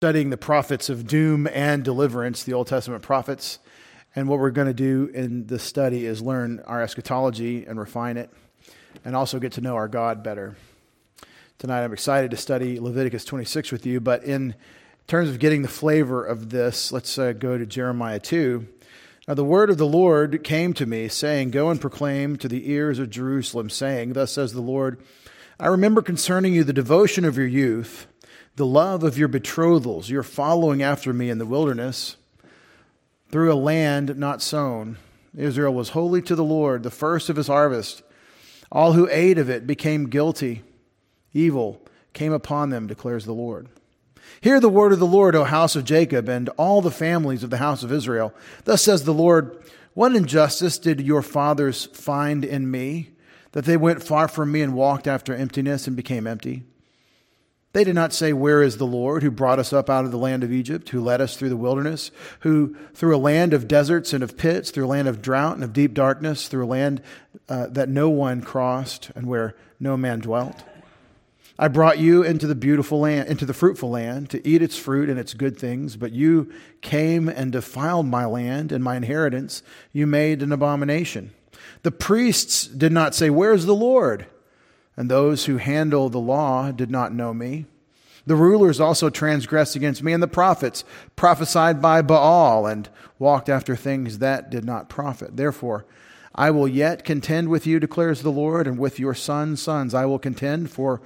Studying the prophets of doom and deliverance, the Old Testament prophets. And what we're going to do in this study is learn our eschatology and refine it, and also get to know our God better. Tonight I'm excited to study Leviticus 26 with you, but in terms of getting the flavor of this, let's go to Jeremiah 2. Now the word of the Lord came to me, saying, "Go and proclaim to the ears of Jerusalem, saying, Thus says the Lord, I remember concerning you the devotion of your youth, the love of your betrothals, your following after me in the wilderness, through a land not sown. Israel was holy to the Lord, the first of his harvest. All who ate of it became guilty. Evil came upon them, declares the Lord. Hear the word of the Lord, O house of Jacob, and all the families of the house of Israel. Thus says the Lord, what injustice did your fathers find in me, that they went far from me and walked after emptiness and became empty? They did not say, Where is the Lord, who brought us up out of the land of Egypt, who led us through the wilderness, who through a land of deserts and of pits, through a land of drought and of deep darkness, through a land that no one crossed and where no man dwelt? I brought you into the beautiful land, into the fruitful land, to eat its fruit and its good things, but you came and defiled my land and my inheritance. You made an abomination. The priests did not say, Where is the Lord? And those who handle the law did not know me. The rulers also transgressed against me, and the prophets prophesied by Baal and walked after things that did not profit. Therefore, I will yet contend with you, declares the Lord, and with your sons' sons I will contend, for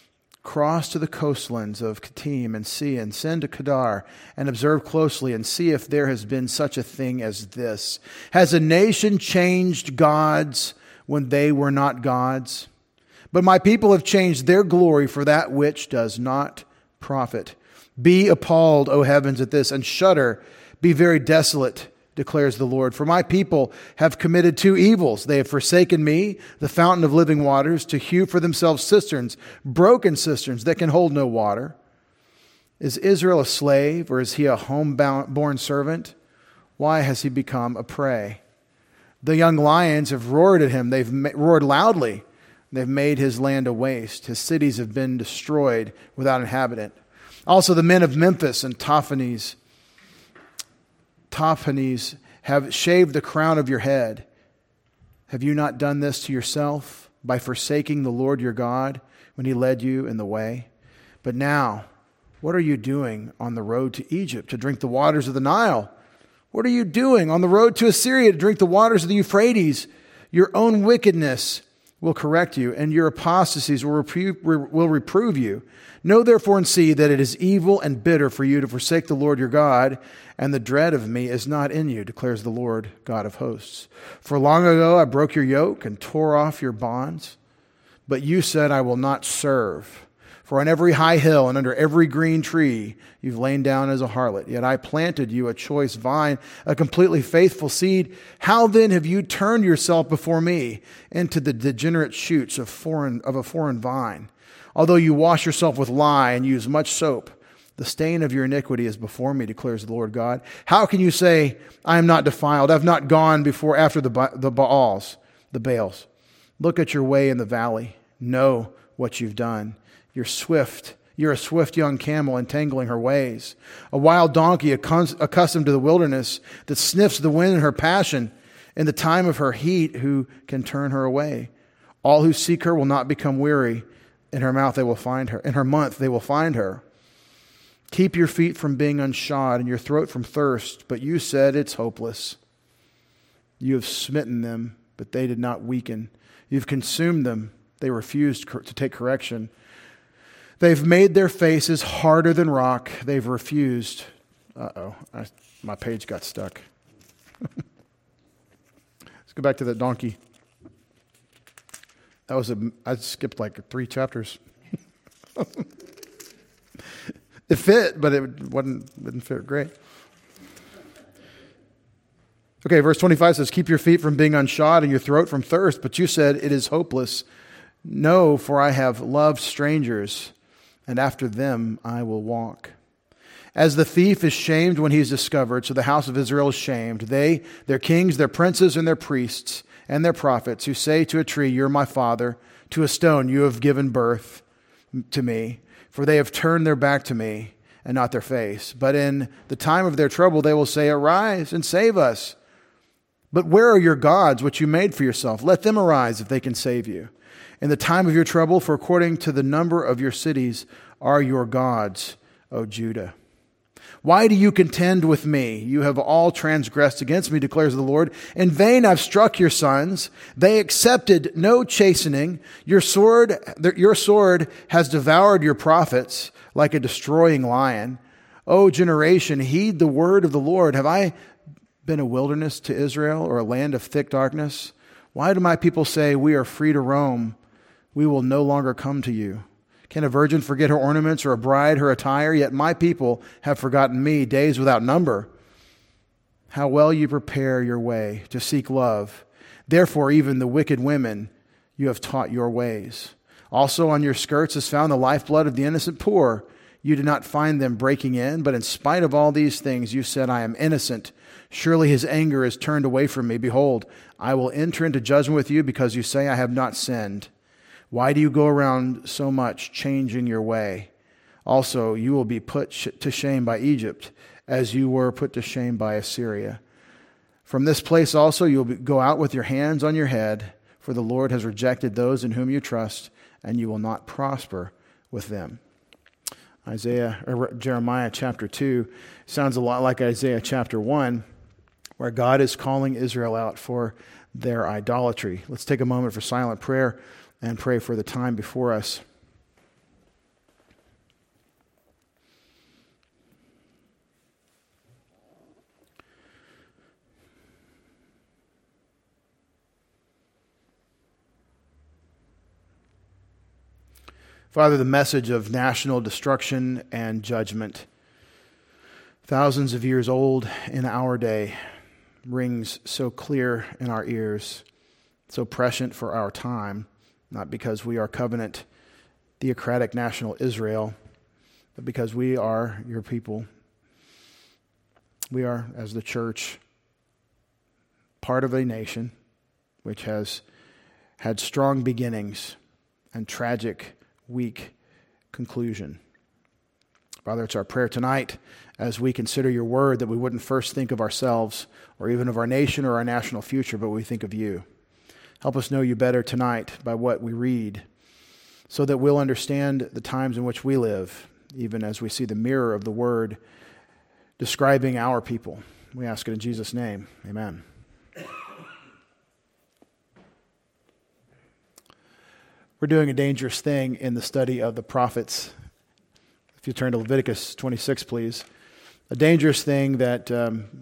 cross to the coastlands of Kittim and see, and send to Kedar, and observe closely, and see if there has been such a thing as this. Has a nation changed gods when they were not gods? But my people have changed their glory for that which does not profit. Be appalled, O heavens, at this, and shudder. Be very desolate, declares the Lord. For my people have committed two evils. They have forsaken me, the fountain of living waters, to hew for themselves cisterns, broken cisterns that can hold no water. Is Israel a slave, or is he a home-born servant? Why has he become a prey? The young lions have roared at him. They've roared loudly. They've made his land a waste. His cities have been destroyed without inhabitant. Also the men of Memphis and Tahpanhes have shaved the crown of your head. Have you not done this to yourself by forsaking the Lord your God when he led you in the way? But now, what are you doing on the road to Egypt to drink the waters of the Nile? What are you doing on the road to Assyria to drink the waters of the Euphrates? Your own wickedness will correct you, and your apostasies will reprove you. Know therefore and see that it is evil and bitter for you to forsake the Lord your God, and the dread of me is not in you, declares the Lord God of hosts. For long ago I broke your yoke and tore off your bonds, but you said, I will not serve. For on every high hill and under every green tree you've lain down as a harlot. Yet I planted you a choice vine, a completely faithful seed. How then have you turned yourself before me into the degenerate shoots of a foreign vine? Although you wash yourself with lye and use much soap, the stain of your iniquity is before me, declares the Lord God. How can you say, I am not defiled? I've not gone before after the Baals. Look at your way in the valley. Know what you've done. You're a swift young camel entangling her ways. A wild donkey accustomed to the wilderness that sniffs the wind in her passion. In the time of her heat, who can turn her away? All who seek her will not become weary. In her mouth they will find her. In her month they will find her. Keep your feet from being unshod and your throat from thirst. But you said it's hopeless. You have smitten them, but they did not weaken. You've consumed them. They refused to take correction. They've made their faces harder than rock. They've refused. My page got stuck. Let's go back to that donkey. I skipped like 3 chapters. It fit, but it didn't fit great. Okay, verse 25 says, Keep your feet from being unshod and your throat from thirst, but you said it is hopeless. No, for I have loved strangers, and after them I will walk. As the thief is shamed when he is discovered, so the house of Israel is shamed. They, their kings, their princes, and their priests, and their prophets, who say to a tree, You're my father, to a stone, You have given birth to me. For they have turned their back to me, and not their face. But in the time of their trouble, they will say, arise and save us. But where are your gods, which you made for yourself? Let them arise if they can save you. In the time of your trouble, for according to the number of your cities are your gods, O Judah. Why do you contend with me? You have all transgressed against me, declares the Lord. In vain I've struck your sons. They accepted no chastening. Your sword has devoured your prophets like a destroying lion. O generation, heed the word of the Lord. Have I been a wilderness to Israel, or a land of thick darkness? Why do my people say, we are free to roam? We will no longer come to you. Can a virgin forget her ornaments, or a bride her attire? Yet my people have forgotten me, days without number. How well you prepare your way to seek love. Therefore, even the wicked women you have taught your ways. Also on your skirts is found the lifeblood of the innocent poor. You did not find them breaking in, but in spite of all these things, you said, I am innocent. Surely his anger is turned away from me. Behold, I will enter into judgment with you because you say I have not sinned. Why do you go around so much changing your way? Also, you will be put to shame by Egypt, as you were put to shame by Assyria. From this place also you will go out with your hands on your head, for the Lord has rejected those in whom you trust, and you will not prosper with them. Jeremiah chapter 2 sounds a lot like Isaiah chapter 1, where God is calling Israel out for their idolatry. Let's take a moment for silent prayer and pray for the time before us. Father, the message of national destruction and judgment, thousands of years old in our day, rings so clear in our ears, so prescient for our time. Not because we are covenant, theocratic national Israel, but because we are your people. We are, as the church, part of a nation which has had strong beginnings and tragic, weak conclusion. Father, it's our prayer tonight as we consider your word that we wouldn't first think of ourselves or even of our nation or our national future, but we think of you. Help us know you better tonight by what we read, so that we'll understand the times in which we live, even as we see the mirror of the word describing our people. We ask it in Jesus' name. Amen. We're doing a dangerous thing in the study of the prophets. If you turn to Leviticus 26, please. A dangerous thing that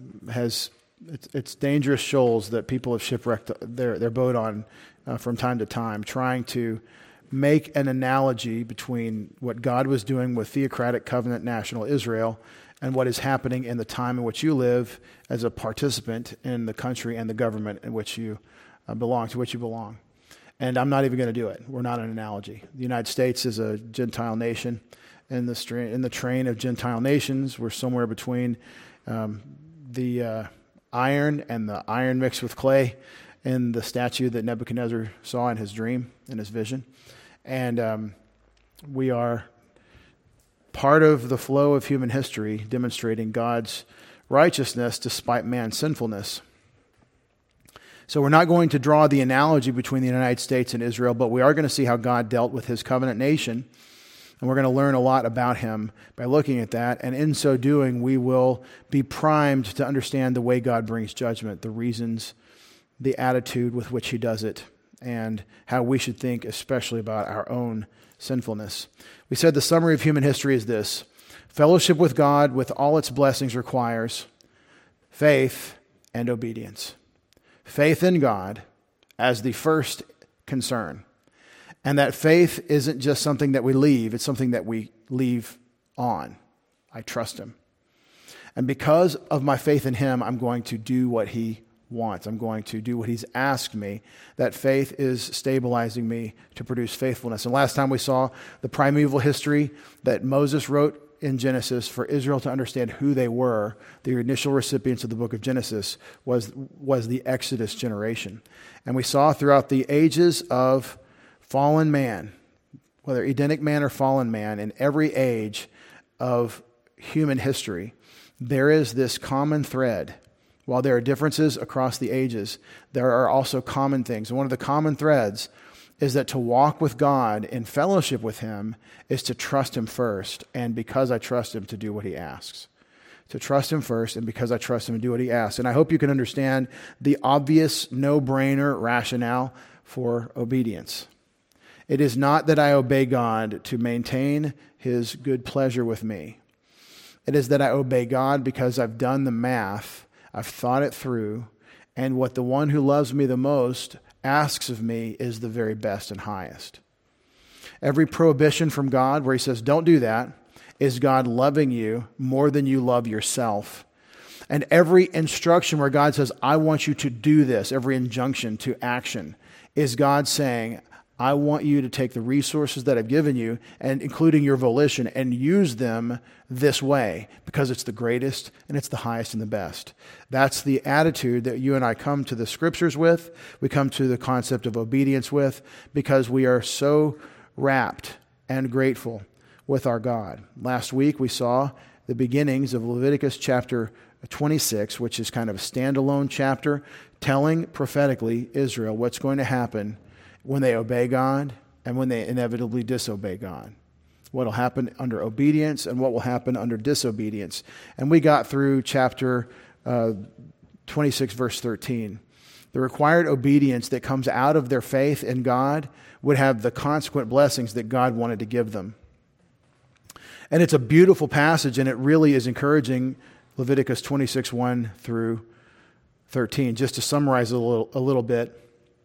it's dangerous shoals that people have shipwrecked their boat on from time to time, trying to make an analogy between what God was doing with theocratic covenant national Israel and what is happening in the time in which you live as a participant in the country and the government in which you belong. And I'm not even going to do it. We're not an analogy. The United States is a Gentile nation. In the train of Gentile nations, we're somewhere between the iron and the iron mixed with clay in the statue that Nebuchadnezzar saw in his dream, in his vision. And we are part of the flow of human history demonstrating God's righteousness despite man's sinfulness. So we're not going to draw the analogy between the United States and Israel, but we are going to see how God dealt with his covenant nation. And we're going to learn a lot about him by looking at that. And in so doing, we will be primed to understand the way God brings judgment, the reasons, the attitude with which he does it, and how we should think especially about our own sinfulness. We said the summary of human history is this: fellowship with God with all its blessings requires faith and obedience. Faith in God as the first concern. And that faith isn't just something that we leave, it's something that we leave on. I trust him. And because of my faith in him, I'm going to do what he wants. I'm going to do what he's asked me. That faith is stabilizing me to produce faithfulness. And last time we saw the primeval history that Moses wrote in Genesis for Israel to understand who they were. The initial recipients of the book of Genesis was the Exodus generation. And we saw throughout the ages of fallen man, whether Edenic man or fallen man, in every age of human history, there is this common thread. While there are differences across the ages, there are also common things. And one of the common threads is that to walk with God in fellowship with him is to trust him first, and because I trust him, to do what he asks. To trust him first, and because I trust him, to do what he asks. And I hope you can understand the obvious, no-brainer rationale for obedience. It is not that I obey God to maintain his good pleasure with me. It is that I obey God because I've done the math, I've thought it through, and what the one who loves me the most asks of me is the very best and highest. Every prohibition from God where he says, don't do that, is God loving you more than you love yourself. And every instruction where God says, I want you to do this, every injunction to action, is God saying, I want you to take the resources that I've given you, and including your volition, and use them this way because it's the greatest and it's the highest and the best. That's the attitude that you and I come to the scriptures with. We come to the concept of obedience with because we are so wrapped and grateful with our God. Last week we saw the beginnings of Leviticus chapter 26, which is kind of a standalone chapter telling prophetically Israel what's going to happen when they obey God and when they inevitably disobey God. What will happen under obedience and what will happen under disobedience. And we got through chapter 26, verse 13. The required obedience that comes out of their faith in God would have the consequent blessings that God wanted to give them. And it's a beautiful passage, and it really is encouraging. Leviticus 26, 1 through 13. Just to summarize a little bit.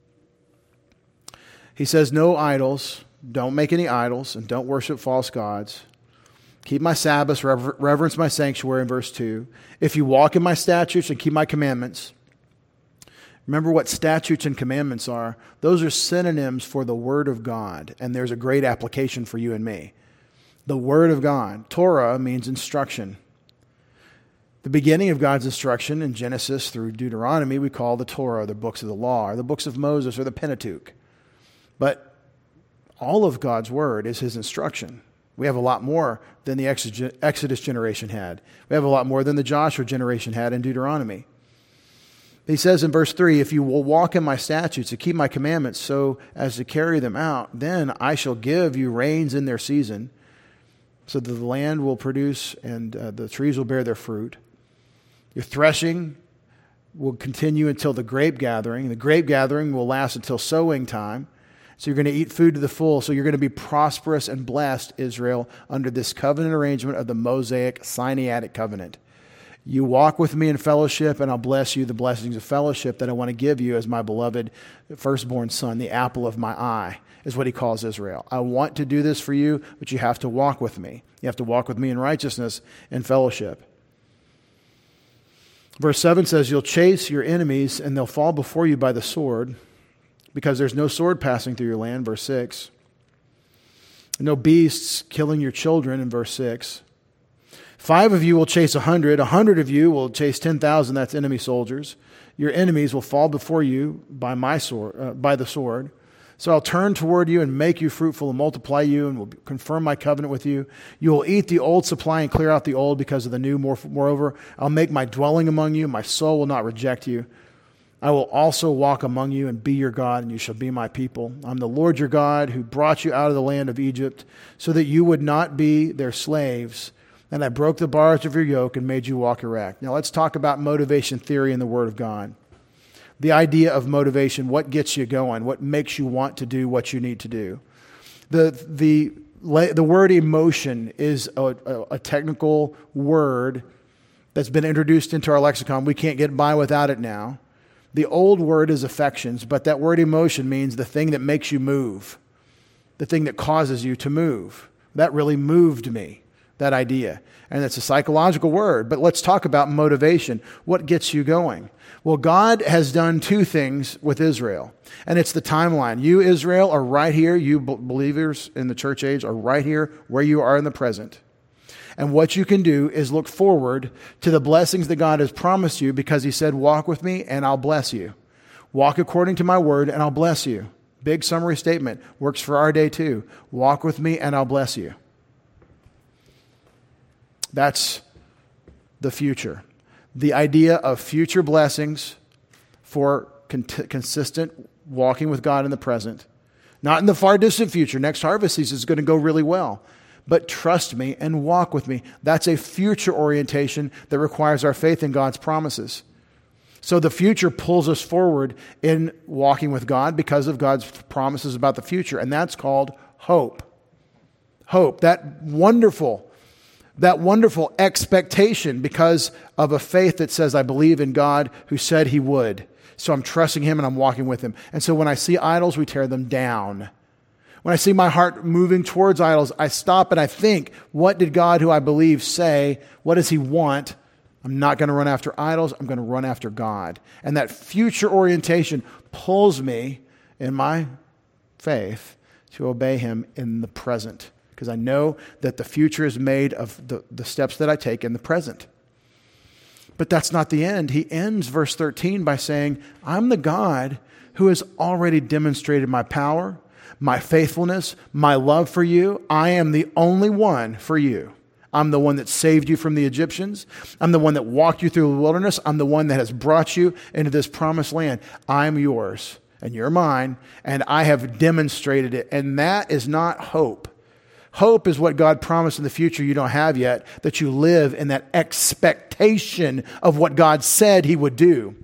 He says, no idols, don't make any idols, and don't worship false gods. Keep my Sabbaths, reverence my sanctuary in verse 2. If you walk in my statutes and keep my commandments. Remember what statutes and commandments are. Those are synonyms for the Word of God, and there's a great application for you and me. The Word of God. Torah means instruction. The beginning of God's instruction in Genesis through Deuteronomy we call the Torah, the books of the law, or the books of Moses, or the Pentateuch. But all of God's word is his instruction. We have a lot more than the Exodus generation had. We have a lot more than the Joshua generation had in Deuteronomy. He says in verse 3, if you will walk in my statutes and keep my commandments so as to carry them out, then I shall give you rains in their season, so that the land will produce and the trees will bear their fruit. Your threshing will continue until the grape gathering. The grape gathering will last until sowing time. So you're going to eat food to the full. So you're going to be prosperous and blessed, Israel, under this covenant arrangement of the Mosaic Sinaitic covenant. You walk with me in fellowship, and I'll bless you the blessings of fellowship that I want to give you as my beloved firstborn son, the apple of my eye, is what he calls Israel. I want to do this for you, but you have to walk with me. You have to walk with me in righteousness and fellowship. Verse 7 says, you'll chase your enemies, and they'll fall before you by the sword, because there's no sword passing through your land, verse 6. No beasts killing your children, in verse 6. 5 of you will chase 100. 100 of you will chase 10,000. That's enemy soldiers. Your enemies will fall before you by the sword. So I'll turn toward you and make you fruitful and multiply you and will confirm my covenant with you. You will eat the old supply and clear out the old because of the new. Moreover, I'll make my dwelling among you. My soul will not reject you. I will also walk among you and be your God, and you shall be my people. I'm the Lord your God who brought you out of the land of Egypt so that you would not be their slaves. And I broke the bars of your yoke and made you walk erect. Now let's talk about motivation theory in the Word of God. The idea of motivation, what gets you going, what makes you want to do what you need to do. The word emotion is a technical word that's been introduced into our lexicon. We can't get by without it now. The old word is affections, but that word emotion means the thing that makes you move, the thing that causes you to move. That really moved me, that idea. And it's a psychological word, but let's talk about motivation. What gets you going? Well, God has done two things with Israel, and it's the timeline. You, Israel, are right here. You believers in the church age are right here where you are in the present. And what you can do is look forward to the blessings that God has promised you because he said, walk with me and I'll bless you. Walk according to my word and I'll bless you. Big summary statement. Works for our day too. Walk with me and I'll bless you. That's the future. The idea of future blessings for consistent walking with God in the present. Not in the far distant future. Next harvest season is going to go really well. But trust me and walk with me. That's a future orientation that requires our faith in God's promises. So the future pulls us forward in walking with God because of God's promises about the future. And that's called hope. Hope, that wonderful expectation because of a faith that says, I believe in God who said he would. So I'm trusting him and I'm walking with him. And so when I see idols, we tear them down. When I see my heart moving towards idols, I stop and I think, what did God, who I believe, say? What does he want? I'm not going to run after idols. I'm going to run after God. And that future orientation pulls me in my faith to obey him in the present. Because I know that the future is made of the steps that I take in the present. But that's not the end. He ends verse 13 by saying, I'm the God who has already demonstrated my power, my faithfulness, my love for you. I am the only one for you. I'm the one that saved you from the Egyptians. I'm the one that walked you through the wilderness. I'm the one that has brought you into this promised land. I'm yours and you're mine, and I have demonstrated it. And that is not hope. Hope is what God promised in the future you don't have yet, that you live in that expectation of what God said he would do.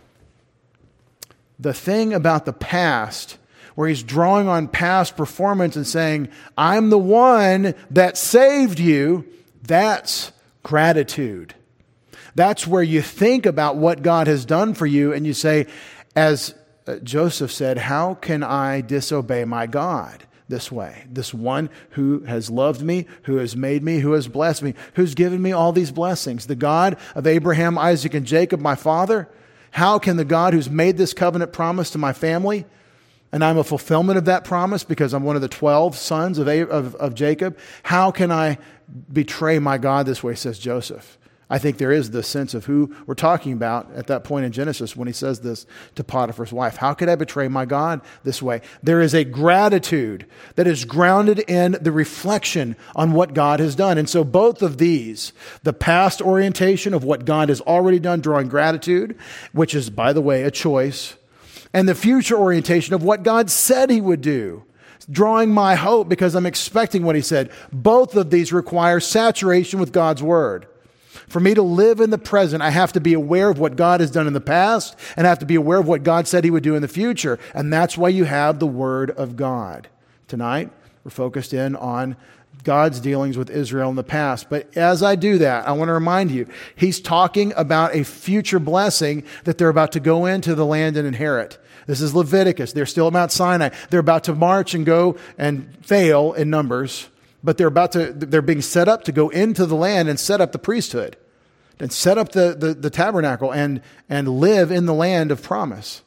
The thing about the past, where he's drawing on past performance and saying, I'm the one that saved you, that's gratitude. That's where you think about what God has done for you and you say, as Joseph said, how can I disobey my God this way? This one who has loved me, who has made me, who has blessed me, who's given me all these blessings. The God of Abraham, Isaac, and Jacob, my father. How can the God who's made this covenant promise to my family, and I'm a fulfillment of that promise because I'm one of the 12 sons of Jacob, how can I betray my God this way, says Joseph? I think there is the sense of who we're talking about at that point in Genesis when he says this to Potiphar's wife. How could I betray my God this way? There is a gratitude that is grounded in the reflection on what God has done. And so both of these, the past orientation of what God has already done, drawing gratitude, which is, by the way, a choice, and the future orientation of what God said he would do, drawing my hope because I'm expecting what he said. Both of these require saturation with God's word. For me to live in the present, I have to be aware of what God has done in the past, and I have to be aware of what God said he would do in the future. And that's why you have the Word of God. Tonight, we're focused in on God's dealings with Israel in the past. But as I do that, I want to remind you, he's talking about a future blessing that they're about to go into the land and inherit. This is Leviticus. They're still at Mount Sinai. They're about to march and go and fail in numbers. But they're being set up to go into the land and set up the priesthood and set up the tabernacle and live in the land of promise.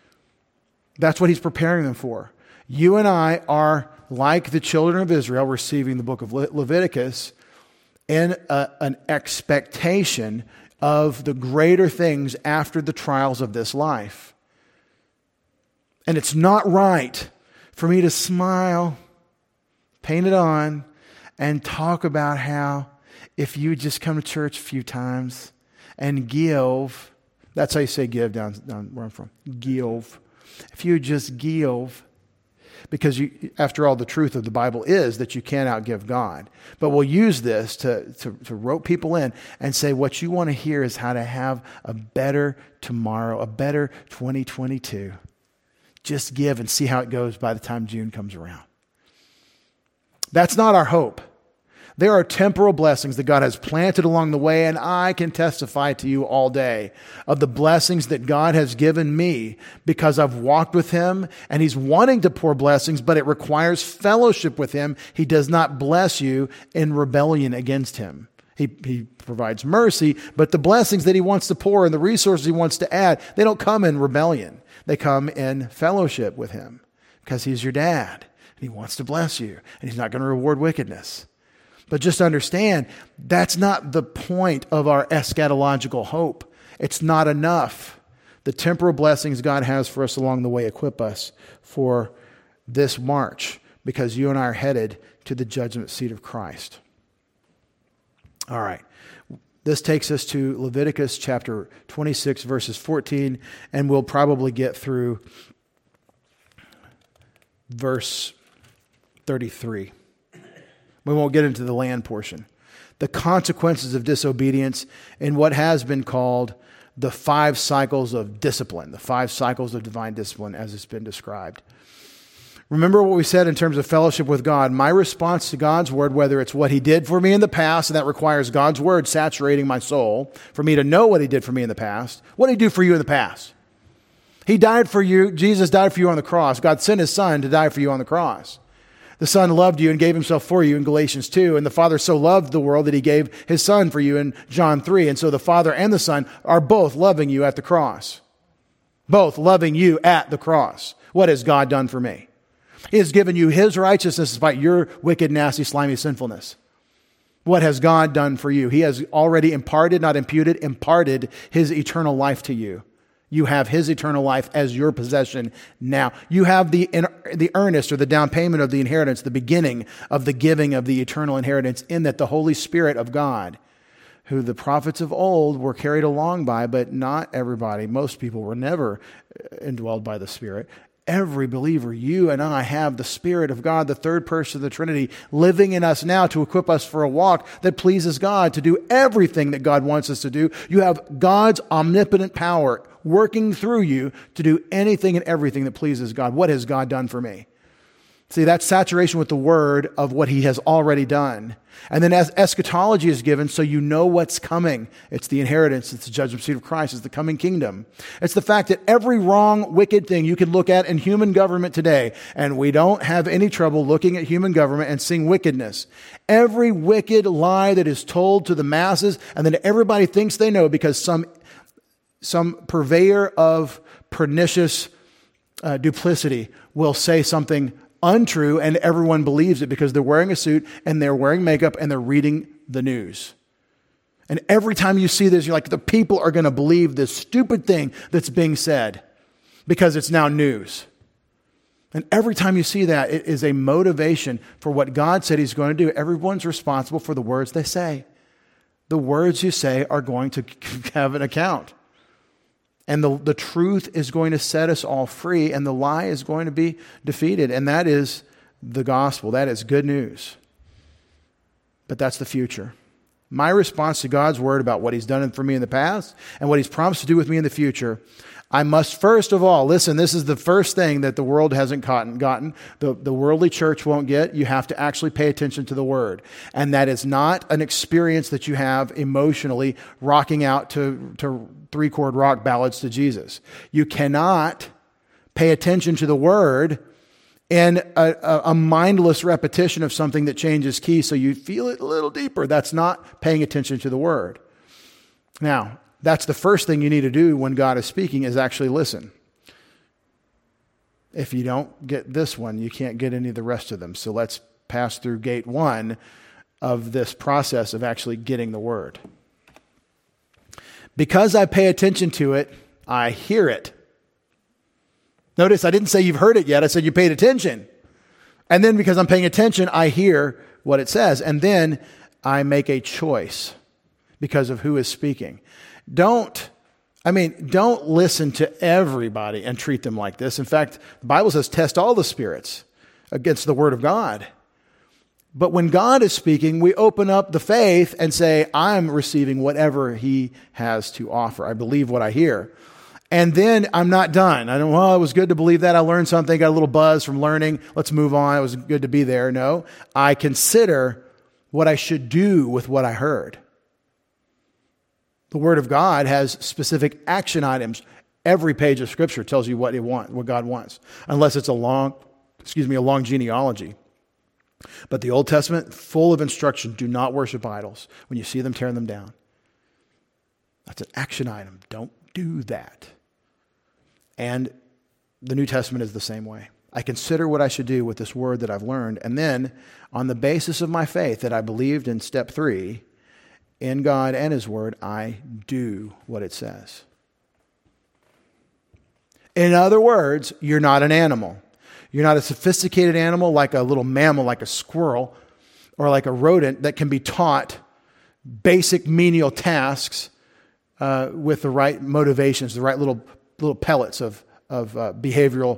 That's what he's preparing them for. You and I are like the children of Israel receiving the book of Leviticus in an expectation of the greater things after the trials of this life. And it's not right for me to smile, paint it on, and talk about how if you just come to church a few times and give, that's how you say give down where I'm from, give. If you just give, because after all, the truth of the Bible is that you can't outgive God. But we'll use this to rope people in and say what you want to hear is how to have a better tomorrow, a better 2022. Just give and see how it goes by the time June comes around. That's not our hope. There are temporal blessings that God has planted along the way, and I can testify to you all day of the blessings that God has given me because I've walked with him, and he's wanting to pour blessings, but it requires fellowship with him. He does not bless you in rebellion against him. He provides mercy, but the blessings that he wants to pour and the resources he wants to add, they don't come in rebellion. They come in fellowship with him because he's your dad. He wants to bless you, and he's not going to reward wickedness. But just understand, that's not the point of our eschatological hope. It's not enough. The temporal blessings God has for us along the way equip us for this march because you and I are headed to the judgment seat of Christ. All right. This takes us to Leviticus chapter 26, verses 14, and we'll probably get through verse 33. We won't get into the land portion. The consequences of disobedience in what has been called the 5 cycles of discipline, the 5 cycles of divine discipline as it's been described. Remember what we said in terms of fellowship with God. My response to God's word, whether it's what he did for me in the past, and that requires God's word saturating my soul, for me to know what he did for me in the past. What did he do for you in the past? He died for you. Jesus died for you on the cross. God sent his son to die for you on the cross. The Son loved you and gave himself for you in Galatians 2. And the Father so loved the world that he gave his Son for you in John 3. And so the Father and the Son are both loving you at the cross. Both loving you at the cross. What has God done for me? He has given you his righteousness despite your wicked, nasty, slimy sinfulness. What has God done for you? He has already imparted, not imputed, imparted his eternal life to you. You have his eternal life as your possession now. You have the earnest or the down payment of the inheritance, the beginning of the giving of the eternal inheritance, in that the Holy Spirit of God, who the prophets of old were carried along by, but not everybody, most people were never indwelled by the Spirit. Every believer, you and I, have the Spirit of God, the third person of the Trinity, living in us now to equip us for a walk that pleases God, to do everything that God wants us to do. You have God's omnipotent power working through you to do anything and everything that pleases God. What has God done for me? See, that's saturation with the word of what he has already done. And then as eschatology is given, so you know what's coming. It's the inheritance. It's the judgment seat of Christ. It's the coming kingdom. It's the fact that every wrong, wicked thing you can look at in human government today, and we don't have any trouble looking at human government and seeing wickedness. Every wicked lie that is told to the masses and then everybody thinks they know because some purveyor of pernicious duplicity will say something untrue, and everyone believes it because they're wearing a suit and they're wearing makeup and they're reading the news. And every time you see this, you're like, the people are going to believe this stupid thing that's being said because it's now news. And every time you see that, it is a motivation for what God said he's going to do. Everyone's responsible for the words they say. The words you say are going to have an account. And the truth is going to set us all free, and the lie is going to be defeated. And that is the gospel. That is good news. But that's the future. My response to God's word about what he's done for me in the past and what he's promised to do with me in the future, I must first of all, listen, this is the first thing that the world hasn't gotten. The worldly church won't get. You have to actually pay attention to the word. And that is not an experience that you have emotionally rocking out to 3-chord rock ballads to Jesus. You cannot pay attention to the word in a mindless repetition of something that changes key so you feel it a little deeper. That's not paying attention to the word. Now, that's the first thing you need to do when God is speaking, is actually listen. If you don't get this one, you can't get any of the rest of them. So let's pass through gate 1 of this process of actually getting the word. Because I pay attention to it, I hear it. Notice I didn't say you've heard it yet. I said you paid attention. And then because I'm paying attention, I hear what it says. And then I make a choice because of who is speaking. Don't listen to everybody and treat them like this. In fact, the Bible says test all the spirits against the word of God. But when God is speaking, we open up the faith and say, I'm receiving whatever he has to offer. I believe what I hear. And then I'm not done. It was good to believe that. I learned something, got a little buzz from learning. Let's move on. It was good to be there. No, I consider what I should do with what I heard. The Word of God has specific action items. Every page of Scripture tells you what God wants, unless it's a long genealogy. But the Old Testament, full of instruction, do not worship idols. When you see them, tear them down. That's an action item. Don't do that. And the New Testament is the same way. I consider what I should do with this word that I've learned, and then on the basis of my faith that I believed in step 3, in God and his word, I do what it says. In other words, you're not an animal. You're not a sophisticated animal like a little mammal, like a squirrel, or like a rodent that can be taught basic menial tasks with the right motivations, the right little pellets of behavioral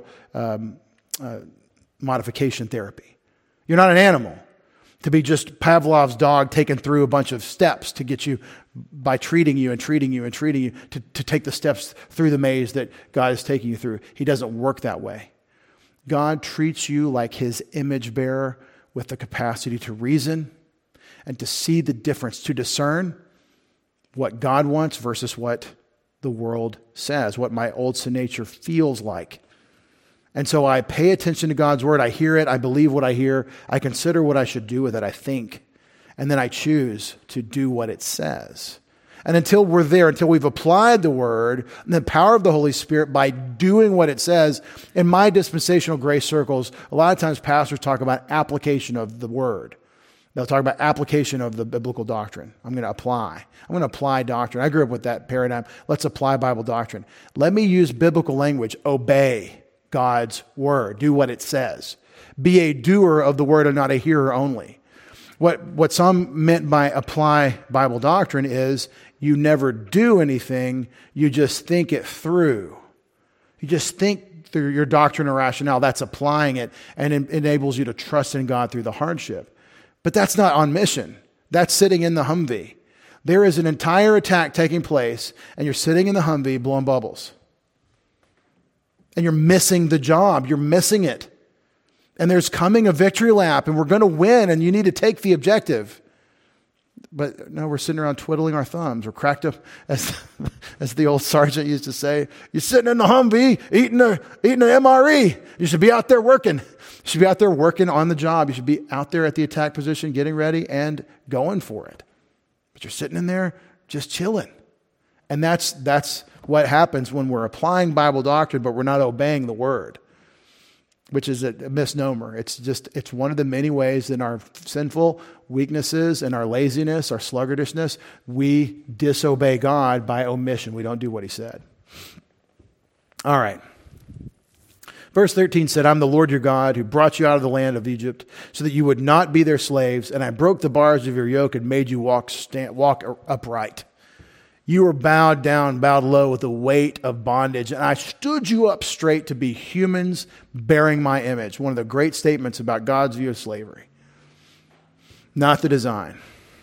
modification therapy. You're not an animal to be just Pavlov's dog taken through a bunch of steps to get you, by treating you, to take the steps through the maze that God is taking you through. He doesn't work that way. God treats you like his image bearer with the capacity to reason and to see the difference, to discern what God wants versus what the world says, what my old sin nature feels like. And so I pay attention to God's word. I hear it. I believe what I hear. I consider what I should do with it. I think. And then I choose to do what it says. And until we're there, until we've applied the word and the power of the Holy Spirit by doing what it says, in my dispensational grace circles, a lot of times pastors talk about application of the word. They'll talk about application of the biblical doctrine. I'm going to apply doctrine. I grew up with that paradigm. Let's apply Bible doctrine. Let me use biblical language. Obey God's word. Do what it says. Be a doer of the word and not a hearer only. What some meant by apply Bible doctrine is you never do anything. You just think it through. You just think through your doctrine or rationale. That's applying it, and it enables you to trust in God through the hardship. But that's not on mission. That's sitting in the Humvee. There is an entire attack taking place, and you're sitting in the Humvee blowing bubbles. And you're missing the job. You're missing it. And there's coming a victory lap, and we're going to win, and you need to take the objective. But no, we're sitting around twiddling our thumbs. We're cracked up, as the old sergeant used to say. You're sitting in the Humvee eating an MRE. You should be out there working. You should be out there working on the job. You should be out there at the attack position, getting ready and going for it. But you're sitting in there just chilling. And that's what happens when we're applying Bible doctrine, but we're not obeying the word, which is a misnomer. It's one of the many ways in our sinful weaknesses and our laziness, our sluggardishness, we disobey God by omission. We don't do what he said. All right. Verse 13 said, I'm the Lord your God who brought you out of the land of Egypt so that you would not be their slaves. And I broke the bars of your yoke and made you walk upright. You were bowed down, bowed low with the weight of bondage. And I stood you up straight to be humans bearing my image. One of the great statements about God's view of slavery. Not the design.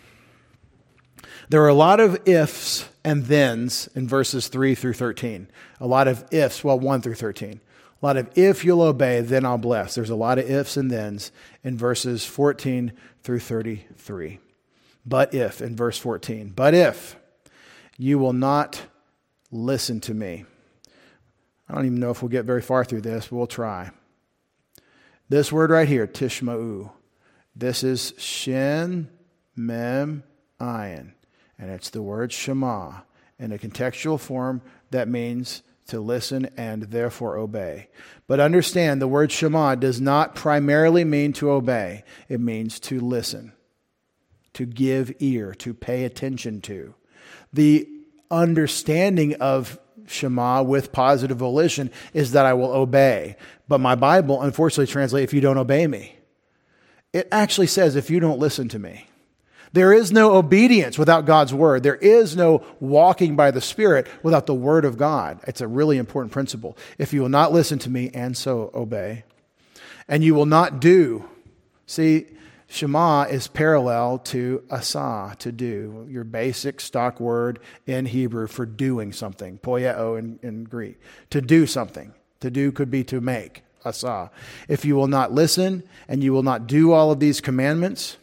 There are a lot of ifs and thens in verses 3 through 13. A lot of ifs, 1 through 13. A lot of if you'll obey, then I'll bless. There's a lot of ifs and thens in verses 14 through 33. But if, in verse 14. But if you will not listen to me. I don't even know if we'll get very far through this, but we'll try. This word right here, tishma'u. This is shin, mem, ayin. And it's the word shema. In a contextual form, that means to listen and therefore obey. But understand, the word shema does not primarily mean to obey. It means to listen, to give ear, to pay attention to. The understanding of Shema with positive volition is that I will obey. But my Bible, unfortunately, translates, if you don't obey me. It actually says, if you don't listen to me. There is no obedience without God's word. There is no walking by the Spirit without the word of God. It's a really important principle. If you will not listen to me and so obey, and you will not do. See, Shema is parallel to asa, to do, your basic stock word in Hebrew for doing something, poieo in Greek, to do something. To do could be to make, asa. If you will not listen and you will not do all of these commandments,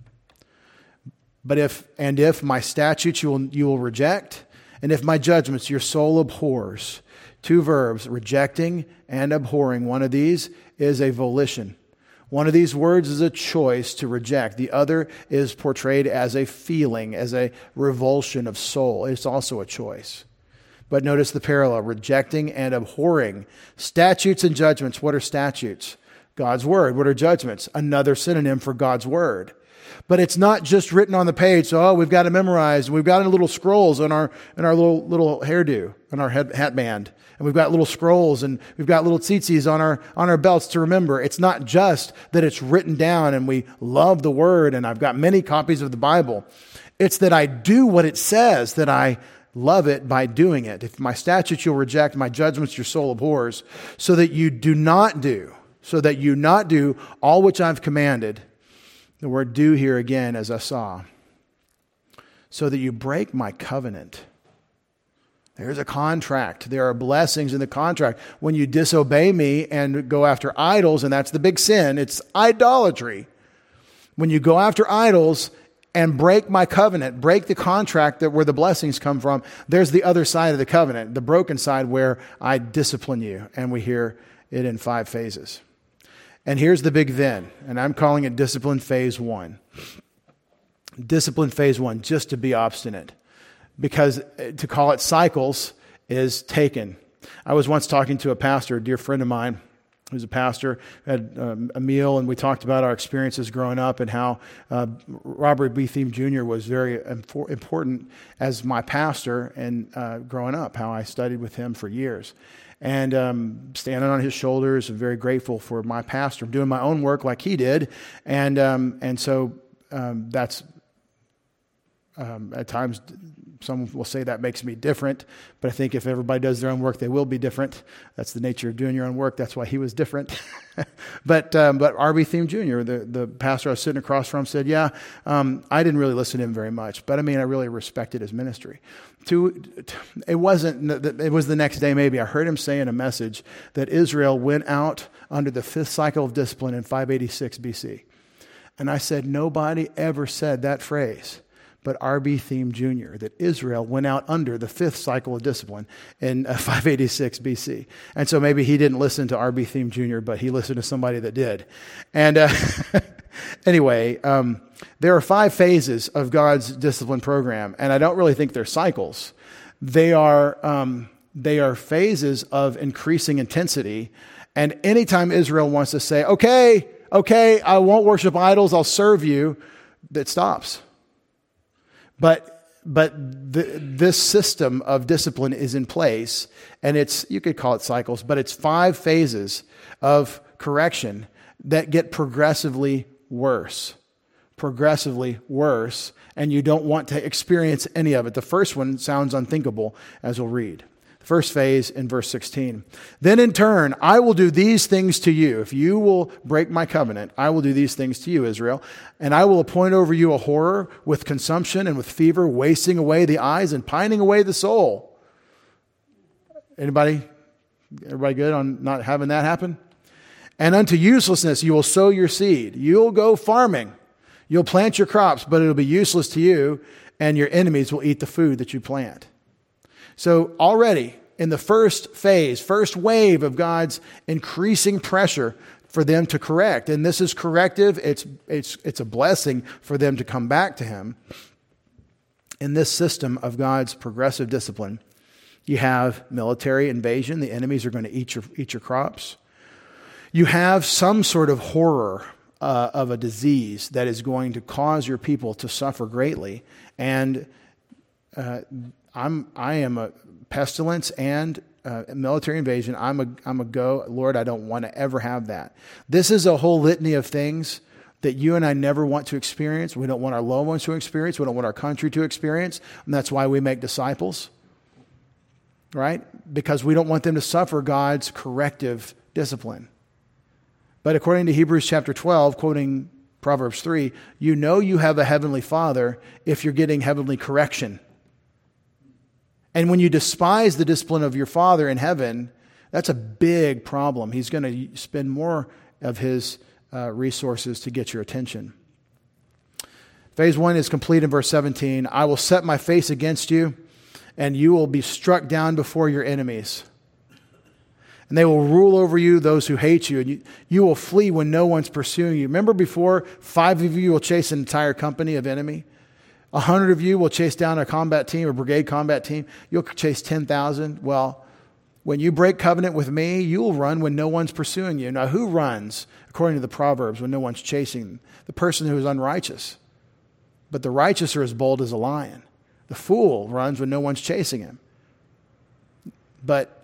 but if my statutes you will reject, and if my judgments your soul abhors. Two verbs, rejecting and abhorring. One of these is a volition. One of these words is a choice to reject. The other is portrayed as a feeling, as a revulsion of soul. It's also a choice. But notice the parallel, rejecting and abhorring. Statutes and judgments. What are statutes? God's word. What are judgments? Another synonym for God's word. But it's not just written on the page. So, we've got to memorize. We've got little scrolls on our little hairdo, on our hat band. And we've got little scrolls and we've got little tzitzis on our belts to remember. It's not just that it's written down and we love the word and I've got many copies of the Bible. It's that I do what it says, that I love it by doing it. If my statutes you'll reject, my judgments your soul abhors, so that you not do all which I've commanded. The word do here again, as I saw. So that you break my covenant. There's a contract. There are blessings in the contract. When you disobey me and go after idols, and that's the big sin, it's idolatry. When you go after idols and break my covenant, break the contract where the blessings come from, there's the other side of the covenant, the broken side where I discipline you. And we hear it in 5 phases. And here's the big then, and I'm calling it discipline phase 1. Discipline phase 1, just to be obstinate. Because to call it cycles is taken. I was once talking to a pastor, a dear friend of mine, who's a pastor, had a meal, and we talked about our experiences growing up and how Robert B. Thiem Jr. was very important as my pastor and growing up, how I studied with him for years. And standing on his shoulders, and very grateful for my pastor, doing my own work like he did. And so that's at times some will say that makes me different, but I think if everybody does their own work, they will be different. That's the nature of doing your own work. That's why he was different. But R.B. Thiem Jr., the pastor I was sitting across from, said, I didn't really listen to him very much, but I really respected his ministry. It was the next day maybe, I heard him say in a message that Israel went out under the 5th cycle of discipline in 586 BC. And I said, nobody ever said that phrase but R.B. Thiem Jr., that Israel went out under the 5th cycle of discipline in 586 BC. And so maybe he didn't listen to R.B. Thiem Jr., but he listened to somebody that did. And anyway, there are 5 phases of God's discipline program, and I don't really think they're cycles. They are phases of increasing intensity. And anytime Israel wants to say, okay, I won't worship idols, I'll serve you, that stops. But this system of discipline is in place, and you could call it cycles, but it's 5 phases of correction that get progressively worse, and you don't want to experience any of it. The first one sounds unthinkable, as we'll read. First phase in verse 16. Then in turn, I will do these things to you. If you will break my covenant, I will do these things to you, Israel. And I will appoint over you a horror with consumption and with fever, wasting away the eyes and pining away the soul. Everybody good on not having that happen? And unto uselessness you will sow your seed. You'll go farming. You'll plant your crops, but it'll be useless to you, and your enemies will eat the food that you plant. So already in the first phase, first wave of God's increasing pressure for them to correct, and this is corrective, it's a blessing for them to come back to Him. In this system of God's progressive discipline, you have military invasion. The enemies are going to eat your crops. You have some sort of horror of a disease that is going to cause your people to suffer greatly, and I am a pestilence and military invasion. I'm a go. Lord, I don't want to ever have that. This is a whole litany of things that you and I never want to experience. We don't want our loved ones to experience. We don't want our country to experience. And that's why we make disciples, right? Because we don't want them to suffer God's corrective discipline. But according to Hebrews chapter 12, quoting Proverbs 3, you know you have a heavenly Father if you're getting heavenly correction. And when you despise the discipline of your Father in heaven, that's a big problem. He's going to spend more of His resources to get your attention. Phase 1 is complete in verse 17. I will set my face against you, and you will be struck down before your enemies. And they will rule over you, those who hate you. And you will flee when no one's pursuing you. Remember before, 5 of you will chase an entire company of enemy? 100 of you will chase down a combat team, a brigade combat team. You'll chase 10,000. Well, when you break covenant with me, you'll run when no one's pursuing you. Now, who runs, according to the Proverbs, when no one's chasing them? The person who is unrighteous. But the righteous are as bold as a lion. The fool runs when no one's chasing him. But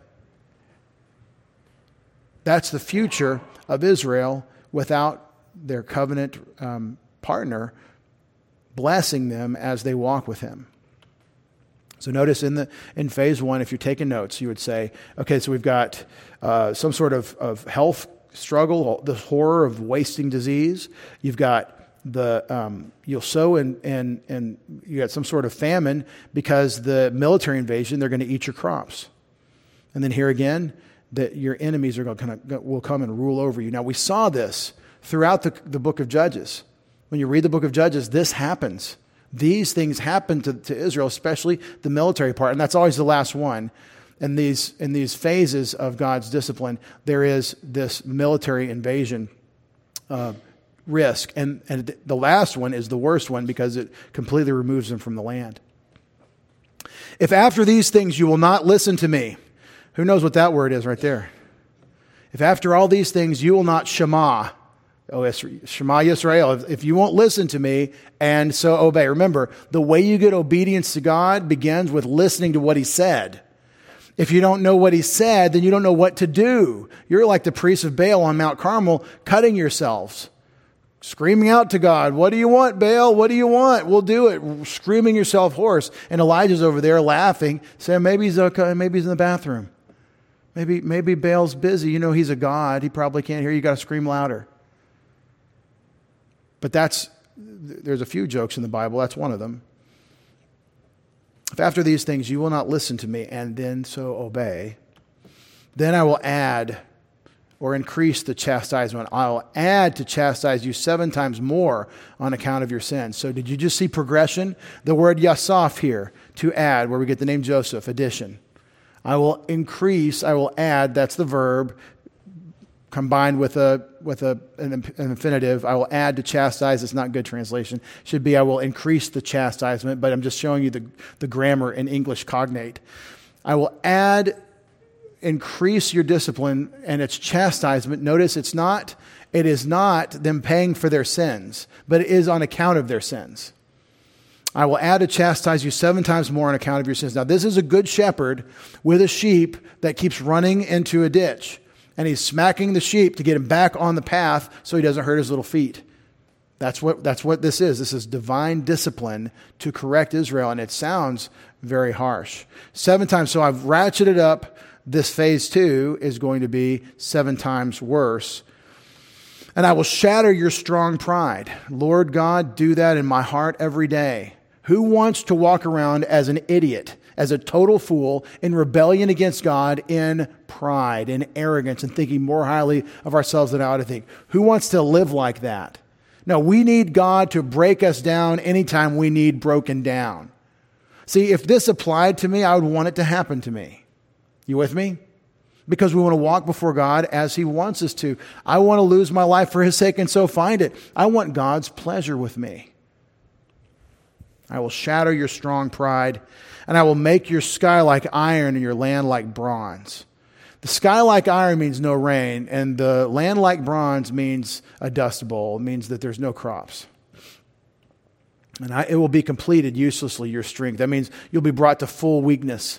that's the future of Israel without their covenant partner, blessing them as they walk with him. So notice in phase 1, if you're taking notes, you would say, okay, so we've got some sort of health struggle, the horror of wasting disease. You've got you'll sow and you got some sort of famine because the military invasion, they're going to eat your crops. And then here again, that your enemies will come and rule over you. Now we saw this throughout the book of Judges. When you read the book of Judges, this happens. These things happen to Israel, especially the military part, and that's always the last one. In these phases of God's discipline, there is this military invasion risk, and the last one is the worst one because it completely removes them from the land. If after these things you will not listen to me, who knows what that word is right there? If after all these things you will not Shema Yisrael, if you won't listen to me and so obey. Remember, the way you get obedience to God begins with listening to what he said. If you don't know what he said, then you don't know what to do. You're like the priests of Baal on Mount Carmel, cutting yourselves, screaming out to God, what do you want, Baal? What do you want? We'll do it. Screaming yourself hoarse. And Elijah's over there laughing, saying, maybe he's okay, maybe he's in the bathroom. Maybe Baal's busy. You know, he's a god. He probably can't hear you. You got to scream louder. But there's a few jokes in the Bible. That's one of them. If after these things you will not listen to me and then so obey, then I will add or increase the chastisement. I will add to chastise you 7 times more on account of your sins. So did you just see progression? The word yasaf here, to add, where we get the name Joseph, addition. I will increase, I will add, that's the verb, combined with an infinitive. I will add to chastise. It's not good translation. Should be I will increase the chastisement, but I'm just showing you the grammar in English cognate. I will increase your discipline and its chastisement. Notice it is not them paying for their sins, but it is on account of their sins. I will add to chastise you 7 times more on account of your sins. Now this is a good shepherd with a sheep that keeps running into a ditch. And he's smacking the sheep to get him back on the path so he doesn't hurt his little feet. That's what this is. This is divine discipline to correct Israel, and it sounds very harsh. 7 times. So I've ratcheted up. This phase 2 is going to be 7 times worse. And I will shatter your strong pride. Lord God, do that in my heart every day. Who wants to walk around as an idiot, as a total fool, in rebellion against God, in pride, in arrogance, and thinking more highly of ourselves than I ought to think? Who wants to live like that? No, we need God to break us down anytime we need broken down. See, if this applied to me, I would want it to happen to me. You with me? Because we want to walk before God as he wants us to. I want to lose my life for his sake and so find it. I want God's pleasure with me. I will shatter your strong pride, and I will make your sky like iron and your land like bronze. The sky like iron means no rain, and the land like bronze means a dust bowl. It means that there's no crops. And it will be completed uselessly, your strength. That means you'll be brought to full weakness.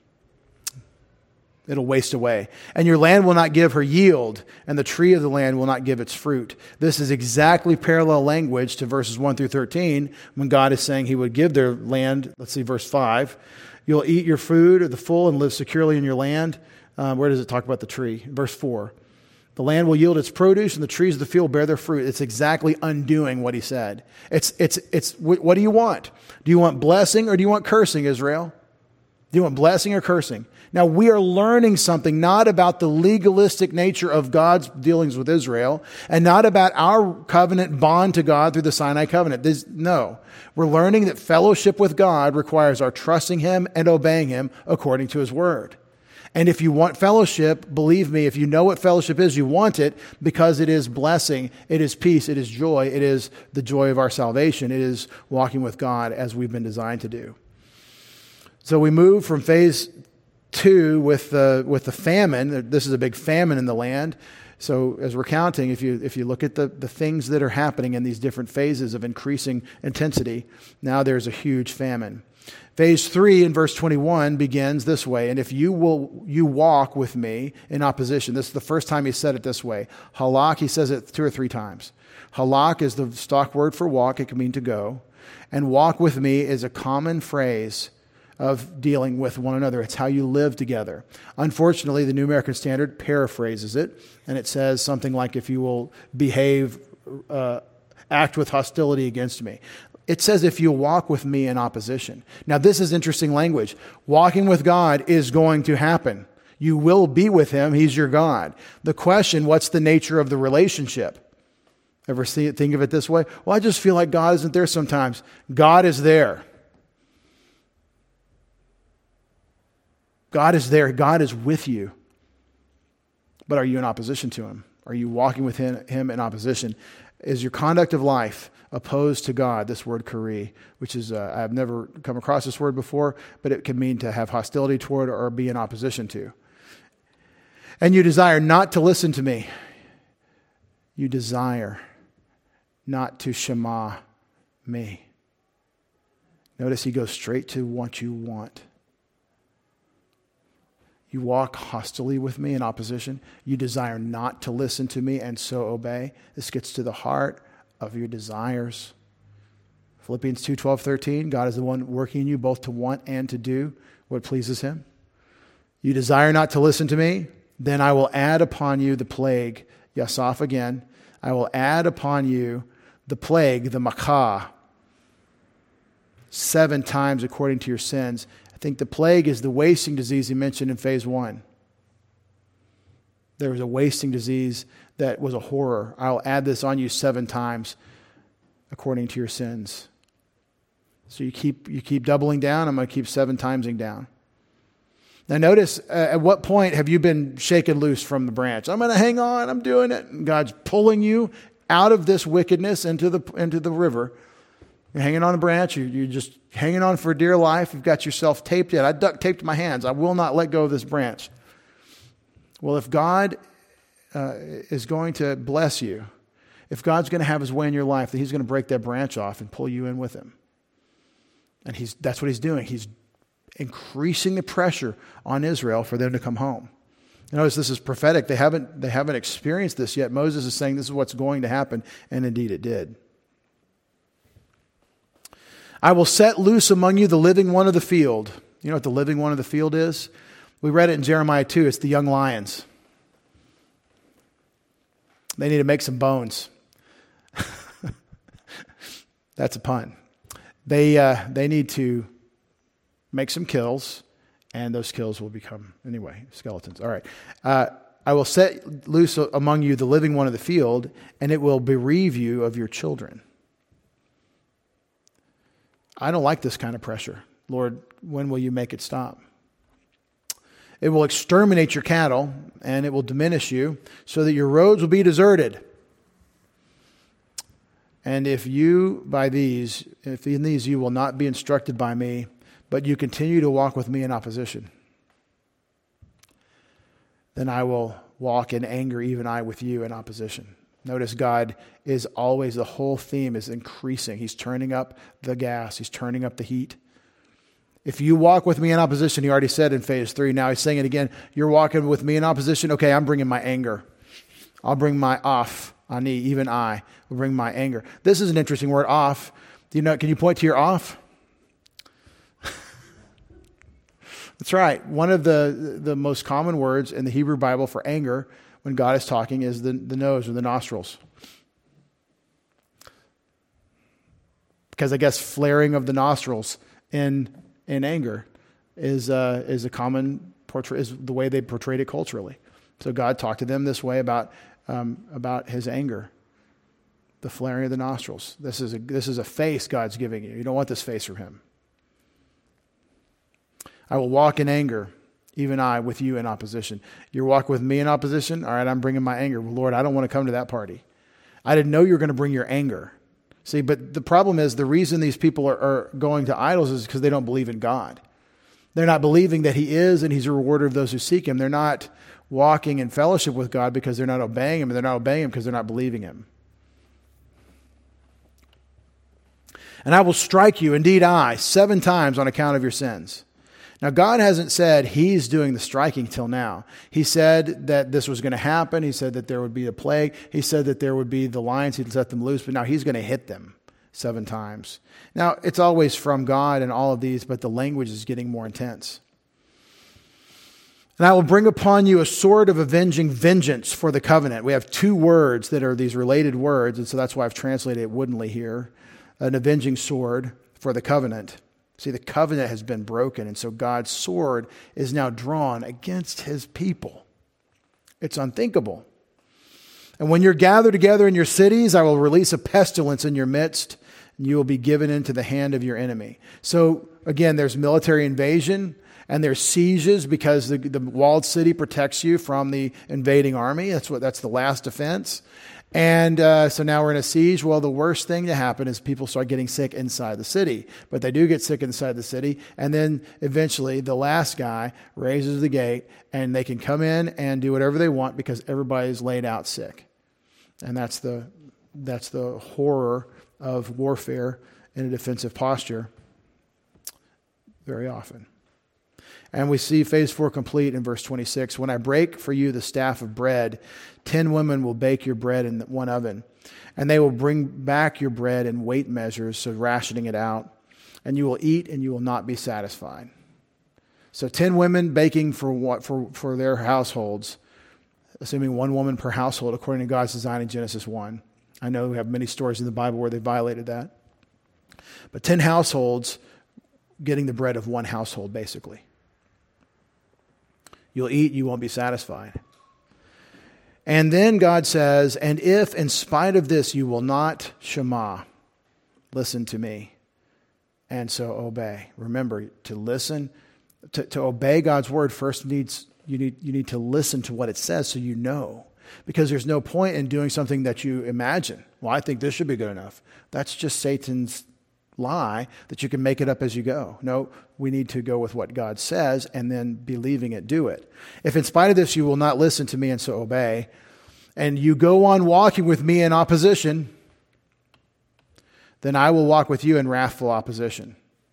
It'll waste away. And your land will not give her yield, and the tree of the land will not give its fruit. This is exactly parallel language to verses 1 through 13, when God is saying he would give their land. Let's see, verse 5. You'll eat your food of the full and live securely in your land. Where does it talk about the tree? Verse 4. The land will yield its produce, and the trees of the field bear their fruit. It's exactly undoing what he said. What do you want? Do you want blessing or do you want cursing, Israel? Do you want blessing or cursing? Now, we are learning something not about the legalistic nature of God's dealings with Israel and not about our covenant bond to God through the Sinai covenant. No, we're learning that fellowship with God requires our trusting him and obeying him according to his word. And if you want fellowship, believe me, if you know what fellowship is, you want it because it is blessing, it is peace, it is joy, it is the joy of our salvation, it is walking with God as we've been designed to do. So we move from phase 2 with the famine. This is a big famine in the land. So as we're counting, if you look at the things that are happening in these different phases of increasing intensity, now there's a huge famine. Phase 3 in verse 21 begins this way. And if you walk with me in opposition, this is the first time he said it this way. Halak, he says it 2 or 3 times. Halak is the stock word for walk. It can mean to go. And walk with me is a common phrase of dealing with one another. It's how you live together. Unfortunately, the New American Standard paraphrases it, and it says something like, if you will behave, act with hostility against me. It says, if you walk with me in opposition. Now, this is interesting language. Walking with God is going to happen. You will be with him. He's your God. The question, what's the nature of the relationship? Ever think of it this way? Well, I just feel like God isn't there sometimes. God is there. God is there. God is with you. But are you in opposition to him? Are you walking with him in opposition? Is your conduct of life opposed to God? This word kari, which is, I've never come across this word before, but it can mean to have hostility toward or be in opposition to. And you desire not to listen to me. You desire not to shema me. Notice he goes straight to what you want. You walk hostilely with me in opposition. You desire not to listen to me and so obey. This gets to the heart of your desires. Philippians 2:12-13, God is the one working in you both to want and to do what pleases him. You desire not to listen to me, then I will add upon you the plague. Yasaf again. I will add upon you the plague, the makah, 7 times according to your sins. I think the plague is the wasting disease he mentioned in phase 1. There was a wasting disease that was a horror. I'll add this on you 7 times according to your sins. So you keep doubling down. I'm going to keep 7 timesing down. Now notice, at what point have you been shaken loose from the branch? I'm going to hang on. I'm doing it. And God's pulling you out of this wickedness into the river. You're hanging on a branch. You're just hanging on for dear life. You've got yourself taped in. I duct taped my hands. I will not let go of this branch. Well, if God is going to bless you, if God's going to have his way in your life, that he's going to break that branch off and pull you in with him. And that's what he's doing. He's increasing the pressure on Israel for them to come home. Notice this is prophetic. They haven't experienced this yet. Moses is saying this is what's going to happen, and indeed it did. I will set loose among you the living one of the field. You know what the living one of the field is? We read it in Jeremiah 2. It's the young lions. They need to make some bones. That's a pun. They need to make some kills, and those kills will become, anyway, skeletons. All right. I will set loose among you the living one of the field, and it will bereave you of your children. I don't like this kind of pressure. Lord, when will you make it stop? It will exterminate your cattle, and it will diminish you, so that your roads will be deserted. And if in these you will not be instructed by me, but you continue to walk with me in opposition, then I will walk in anger, even I with you in opposition. Notice God is always, the whole theme is increasing. He's turning up the gas. He's turning up the heat. If you walk with me in opposition, he already said in phase 3, now he's saying it again, you're walking with me in opposition, okay, I'm bringing my anger. I'll bring my off, ani, even I will bring my anger. This is an interesting word, off. Can you point to your off? That's right. One of the most common words in the Hebrew Bible for anger when God is talking is the nose or the nostrils. Because I guess flaring of the nostrils in anger is a common portray, is the way they portrayed it culturally. So God talked to them this way about his anger, the flaring of the nostrils. This is a face God's giving you. You don't want this face from him. I will walk in anger, even I with you in opposition. You walk with me in opposition? All right, I'm bringing my anger. Well, Lord, I don't want to come to that party. I didn't know you were going to bring your anger. See, but the problem is the reason these people are going to idols is because they don't believe in God. They're not believing that he is and he's a rewarder of those who seek him. They're not walking in fellowship with God because they're not obeying him, and they're not obeying him because they're not believing him. And I will strike you, indeed I, 7 times on account of your sins. Now, God hasn't said he's doing the striking till now. He said that this was going to happen. He said that there would be a plague. He said that there would be the lions. He'd set them loose, but now he's going to hit them 7 times. Now, it's always from God in all of these, but the language is getting more intense. And I will bring upon you a sword of avenging vengeance for the covenant. We have 2 words that are these related words, and so that's why I've translated it woodenly here. An avenging sword for the covenant. See, the covenant has been broken, and so God's sword is now drawn against his people. It's unthinkable. And when you're gathered together in your cities, I will release a pestilence in your midst, and you will be given into the hand of your enemy. So, again, there's military invasion, and there's sieges because the walled city protects you from the invading army. That's the last defense. And so now we're in a siege. Well, the worst thing to happen is people start getting sick inside the city. But they do get sick inside the city. And then eventually the last guy raises the gate and they can come in and do whatever they want because everybody's laid out sick. And that's the horror of warfare in a defensive posture very often. And we see phase 4 complete in verse 26. When I break for you the staff of bread, 10 women will bake your bread in one oven. And they will bring back your bread in weight measures, so rationing it out. And you will eat and you will not be satisfied. So 10 women baking for their households, assuming 1 woman per household according to God's design in Genesis 1. I know we have many stories in the Bible where they violated that. But 10 households getting the bread of 1 household, basically. You'll eat, you won't be satisfied. And then God says, and if in spite of this you will not shema, listen to me, and so obey. Remember, to listen, to obey God's word first you need to listen to what it says so you know. Because there's no point in doing something that you imagine. Well, I think this should be good enough. That's just Satan's lie that you can make it up as you go. No, we need to go with what God says and then believing it, do it. If in spite of this you will not listen to me and so obey, and you go on walking with me in opposition, then I will walk with you in wrathful opposition.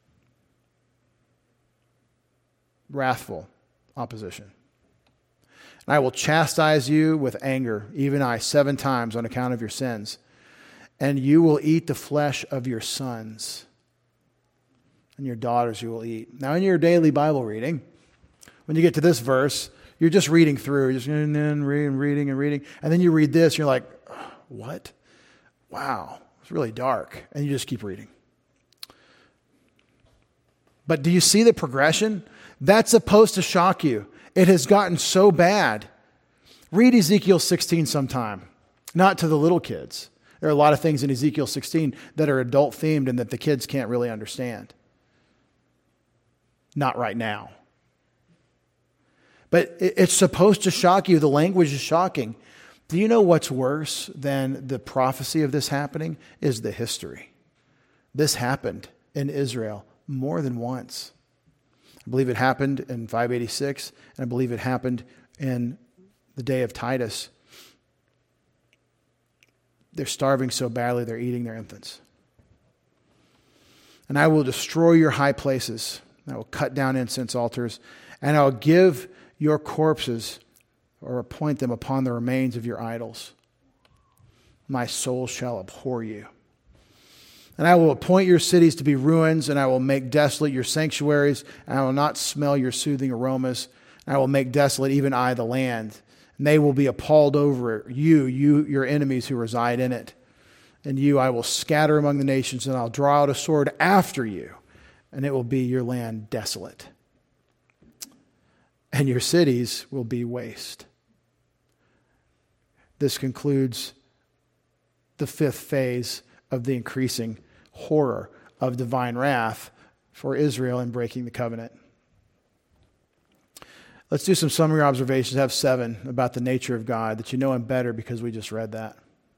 Wrathful opposition. And I will chastise you with anger, even I, 7 times on account of your sins. And you will eat the flesh of your sons, and your daughters you will eat. Now, in your daily Bible reading, when you get to this verse, you're just reading through, just reading, and then you read this, and you're like, what? Wow, it's really dark. And you just keep reading. But do you see the progression? That's supposed to shock you. It has gotten so bad. Read Ezekiel 16 sometime, not to the little kids. There are a lot of things in Ezekiel 16 that are adult themed and that the kids can't really understand. Not right now. But it's supposed to shock you. The language is shocking. Do you know what's worse than the prophecy of this happening? Is the history. This happened in Israel more than once. I believe it happened in 586, and I believe it happened in the day of Titus. They're starving so badly, they're eating their infants. And I will destroy your high places. I will cut down incense altars. And I will give your corpses, or appoint them upon the remains of your idols. My soul shall abhor you. And I will appoint your cities to be ruins, and I will make desolate your sanctuaries, and I will not smell your soothing aromas. And I will make desolate even I, the land. And they will be appalled over you, your enemies who reside in it. And you I will scatter among the nations, and I'll draw out a sword after you, and it will be your land desolate. And your cities will be waste. This concludes the 5th phase of the increasing horror of divine wrath for Israel in breaking the covenant. Let's do some summary observations. I have 7 about the nature of God that you know Him better because we just read that.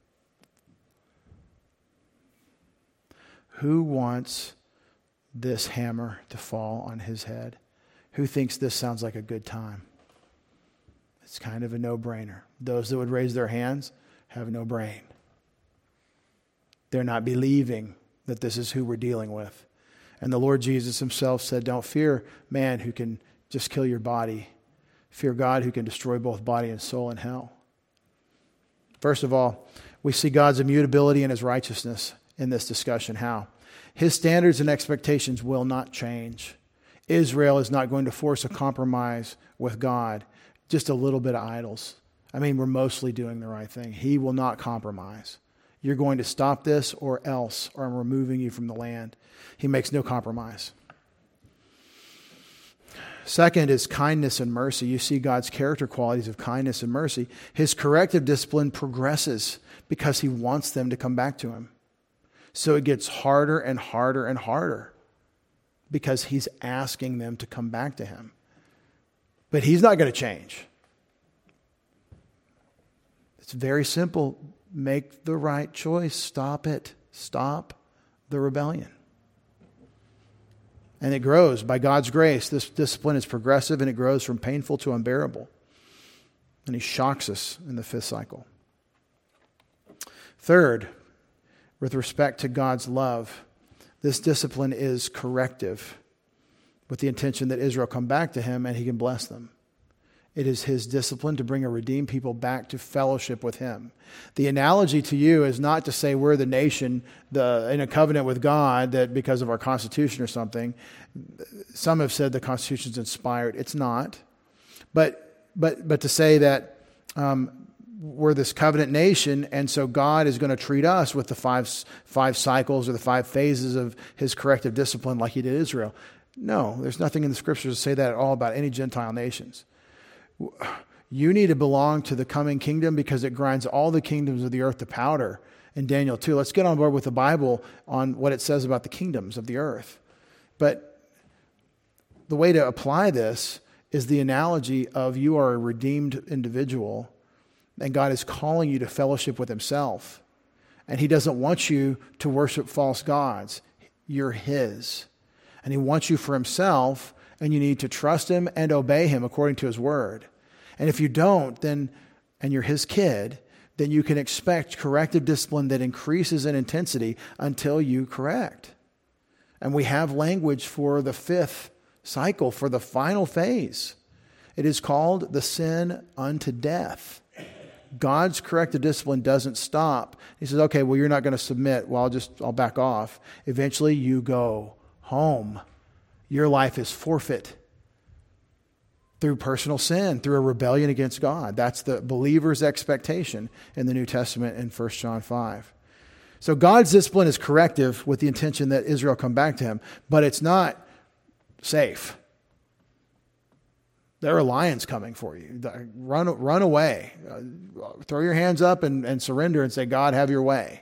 Who wants this hammer to fall on his head? Who thinks this sounds like a good time? It's kind of a no-brainer. Those that would raise their hands have no brain. They're not believing that this is who we're dealing with. And the Lord Jesus Himself said, don't fear man who can just kill your body. Fear God who can destroy both body and soul in hell. First of all, we see God's immutability and His righteousness. in this discussion. How? His standards and expectations will not change. Israel is not going to force a compromise with God. Just a little bit of idols. I mean, we're mostly doing the right thing. He will not compromise. You're going to stop this or else, or I'm removing you from the land. He makes no compromise. Second is kindness and mercy. You see God's character qualities of kindness and mercy. His corrective discipline progresses because he wants them to come back to him. So it gets harder and harder and harder because he's asking them to come back to him. But he's not going to change. It's very simple. Make the right choice. Stop it. Stop the rebellion. And it grows by God's grace. This discipline is progressive and it grows from painful to unbearable. And he shocks us in the fifth cycle. Third, with respect to God's love, this discipline is corrective with the intention that Israel come back to him and he can bless them. It is his discipline to bring a redeemed people back to fellowship with him. The analogy to you is not to say we're the nation in a covenant with God that because of our Constitution or something. Some have said the Constitution's inspired. It's not. But to say that we're this covenant nation and so God is going to treat us with the five cycles or the 5 phases of his corrective discipline like he did Israel. No, there's nothing in the scriptures to say that at all about any Gentile nations. You need to belong to the coming kingdom because it grinds all the kingdoms of the earth to powder in Daniel 2. Let's get on board with the Bible on what it says about the kingdoms of the earth. But the way to apply this is the analogy of you are a redeemed individual and God is calling you to fellowship with himself. And he doesn't want you to worship false gods. You're his. And he wants you for himself, and you need to trust him and obey him according to his word. And if you don't, and you're his kid, then you can expect corrective discipline that increases in intensity until you correct. And we have language for the 5th cycle, for the final phase. It is called the sin unto death. God's corrective discipline doesn't stop. He says, okay, well, you're not going to submit. Well, I'll back off. Eventually you go home. Your life is forfeit through personal sin, through a rebellion against God. That's the believer's expectation in the New Testament in 1 John 5. So God's discipline is corrective with the intention that Israel come back to him, but it's not safe. There are lions coming for you. Run away. Throw your hands up and surrender and say, God, have your way.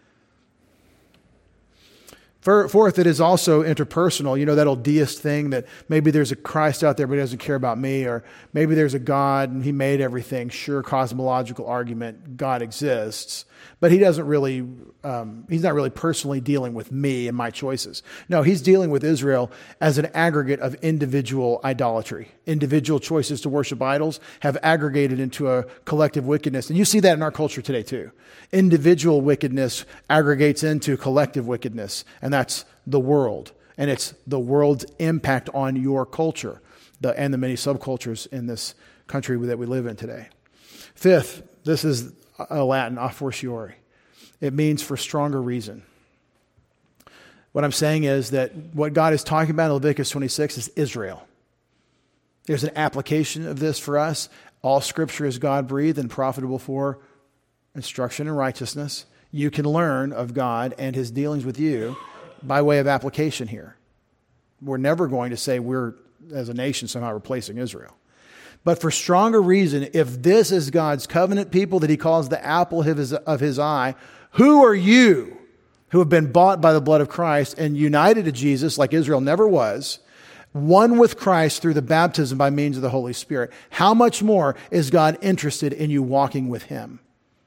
Fourth, it is also interpersonal. You know that old deist thing that maybe there's a Christ out there, but he doesn't care about me. Or maybe there's a God and he made everything. Sure, cosmological argument, God exists. But he doesn't really, he's not really personally dealing with me and my choices. No, he's dealing with Israel as an aggregate of individual idolatry. Individual choices to worship idols have aggregated into a collective wickedness. And you see that in our culture today too. Individual wickedness aggregates into collective wickedness. And that's the world. And it's the world's impact on your culture and the many subcultures in this country that we live in today. Fifth, this is a Latin, a fortiori. It means for stronger reason. What I'm saying is that what God is talking about in Leviticus 26 is Israel. There's an application of this for us. All scripture is God-breathed and profitable for instruction in righteousness. You can learn of God and his dealings with you by way of application here. We're never going to say we're, as a nation, somehow replacing Israel. But for stronger reason, if this is God's covenant people that he calls the apple of his eye, who are you who have been bought by the blood of Christ and united to Jesus like Israel never was, one with Christ through the baptism by means of the Holy Spirit? How much more is God interested in you walking with him?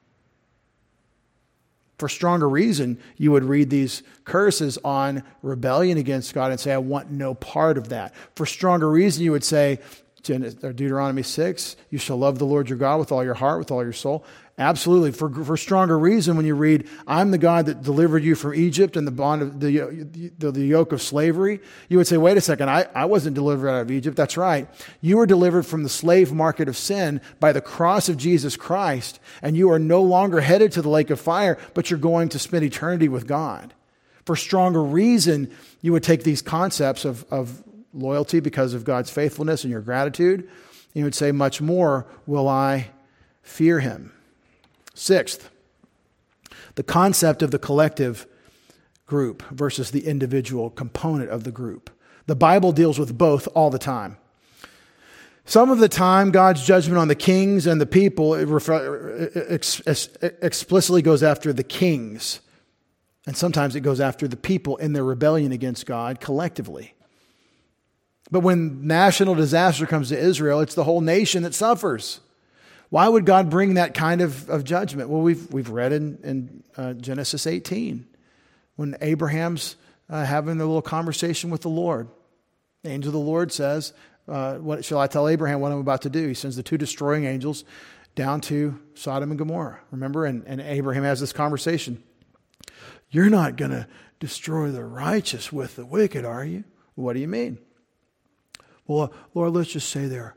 For stronger reason, you would read these curses on rebellion against God and say, I want no part of that. For stronger reason, you would say, Deuteronomy 6, you shall love the Lord your God with all your heart, with all your soul, Absolutely. For stronger reason, when you read, I'm the God that delivered you from Egypt and the bond of the yoke of slavery, you would say, wait a second, I wasn't delivered out of Egypt. That's right. You were delivered from the slave market of sin by the cross of Jesus Christ, and you are no longer headed to the lake of fire, but you're going to spend eternity with God. For stronger reason, you would take these concepts of loyalty because of God's faithfulness and your gratitude. You would say, much more will I fear him. Sixth, the concept of the collective group versus the individual component of the group. The Bible deals with both all the time. Some of the time, God's judgment on the kings and the people explicitly goes after the kings. And sometimes it goes after the people in their rebellion against God collectively. But when national disaster comes to Israel, it's the whole nation that suffers. Why would God bring that kind of judgment? Well, we've read in Genesis 18 when Abraham's having a little conversation with the Lord. The angel of the Lord says, what shall I tell Abraham what I'm about to do? He sends the two destroying angels down to Sodom and Gomorrah. Remember? And Abraham has this conversation. You're not going to destroy the righteous with the wicked, are you? What do you mean? Well, Lord, let's just say there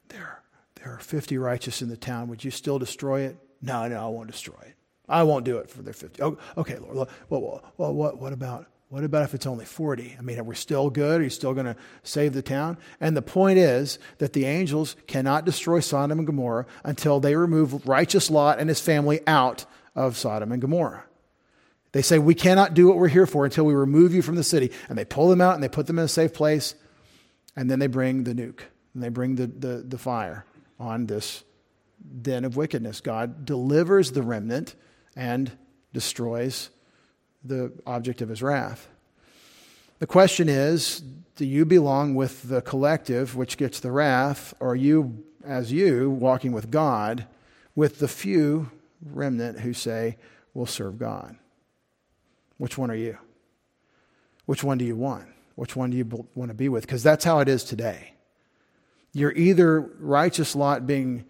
are 50 righteous in the town. Would you still destroy it? No, I won't destroy it. I won't do it for their 50. Oh, okay, Lord. Well, what about if it's only 40? I mean, are we still good? Are you still going to save the town? And the point is that the angels cannot destroy Sodom and Gomorrah until they remove righteous Lot and his family out of Sodom and Gomorrah. They say, we cannot do what we're here for until we remove you from the city. And they pull them out and they put them in a safe place. And then they bring the nuke. And they bring the fire on this den of wickedness. God delivers the remnant and destroys the object of his wrath. The question is, do you belong with the collective which gets the wrath, or are you, as you, walking with God, with the few remnant who say, we'll serve God? Which one are you? Which one do you want? Which one do you want to be with? Because that's how it is today. You're either righteous Lot being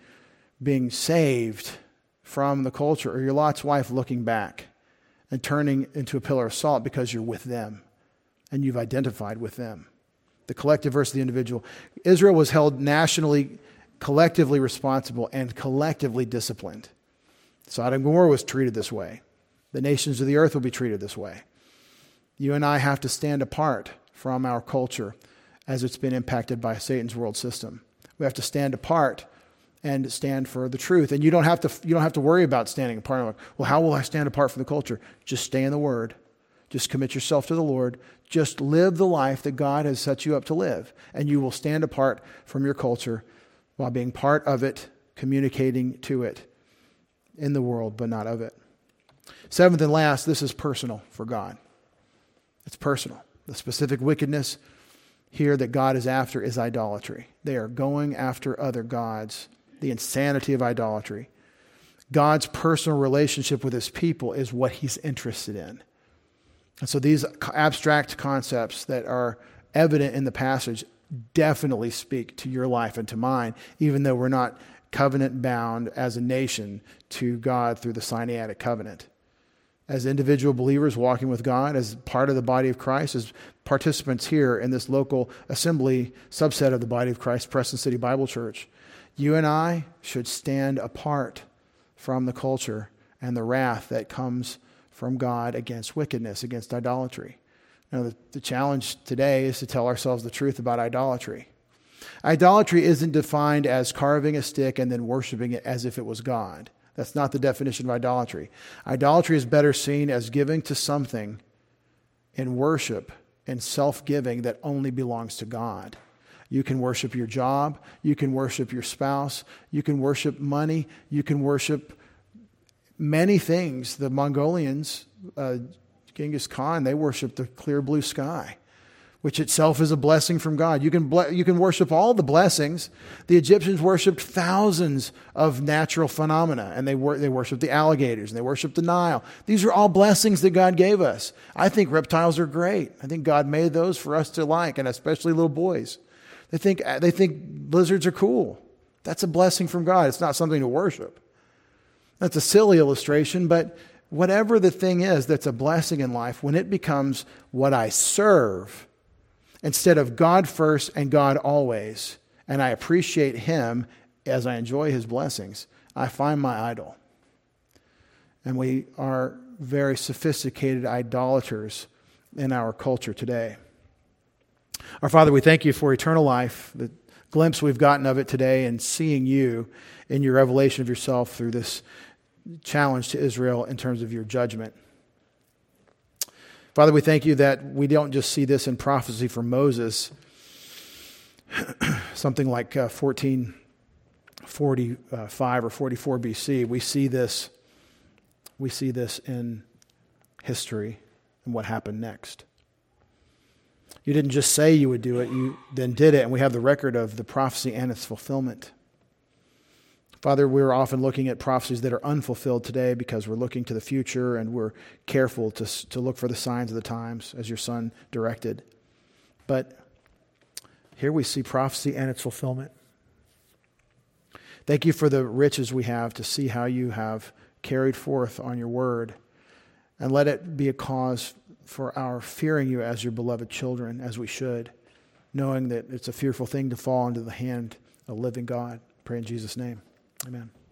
saved from the culture, or you're Lot's wife looking back and turning into a pillar of salt because you're with them and you've identified with them. The collective versus the individual. Israel was held nationally, collectively responsible and collectively disciplined. Sodom and Gomorrah was treated this way. The nations of the earth will be treated this way. You and I have to stand apart from our culture as it's been impacted by Satan's world system. We have to stand apart and stand for the truth. And you don't have to worry about standing apart. Like, well, how will I stand apart from the culture? Just stay in the Word. Just commit yourself to the Lord. Just live the life that God has set you up to live. And you will stand apart from your culture while being part of it, communicating to it in the world, but not of it. Seventh and last, this is personal for God. It's personal. The specific wickedness here that God is after is idolatry. They are going after other gods, the insanity of idolatry. God's personal relationship with his people is what he's interested in. And so these abstract concepts that are evident in the passage definitely speak to your life and to mine, even though we're not covenant bound as a nation to God through the Sinaitic covenant. As individual believers walking with God, as part of the body of Christ, as participants here in this local assembly subset of the body of Christ, Preston City Bible Church, you and I should stand apart from the culture and the wrath that comes from God against wickedness, against idolatry. Now, the challenge today is to tell ourselves the truth about idolatry. Idolatry isn't defined as carving a stick and then worshiping it as if it was God. That's not the definition of idolatry. Idolatry is better seen as giving to something in worship and self-giving that only belongs to God. You can worship your job. You can worship your spouse. You can worship money. You can worship many things. The Mongolians, Genghis Khan, they worship the clear blue sky, which itself is a blessing from God. You can worship all the blessings. The Egyptians worshipped thousands of natural phenomena, and they worshipped the alligators, and they worshipped the Nile. These are all blessings that God gave us. I think reptiles are great. I think God made those for us to like, and especially little boys. They think lizards are cool. That's a blessing from God. It's not something to worship. That's a silly illustration, but whatever the thing is that's a blessing in life, when it becomes what I serve, instead of God first and God always, and I appreciate Him as I enjoy His blessings, I find my idol. And we are very sophisticated idolaters in our culture today. Our Father, we thank you for eternal life, the glimpse we've gotten of it today, and seeing you in your revelation of yourself through this challenge to Israel in terms of your judgment. Father, we thank you that we don't just see this in prophecy from Moses, something like 1445 or 44 BC. We see this in history and what happened next. You didn't just say you would do it, you then did it, and we have the record of the prophecy and its fulfillment. Father, we're often looking at prophecies that are unfulfilled today because we're looking to the future and we're careful to look for the signs of the times as your Son directed. But here we see prophecy and its fulfillment. Thank you for the riches we have to see how you have carried forth on your word. And let it be a cause for our fearing you as your beloved children, as we should, knowing that it's a fearful thing to fall into the hand of the living God. Pray in Jesus' name. Amen.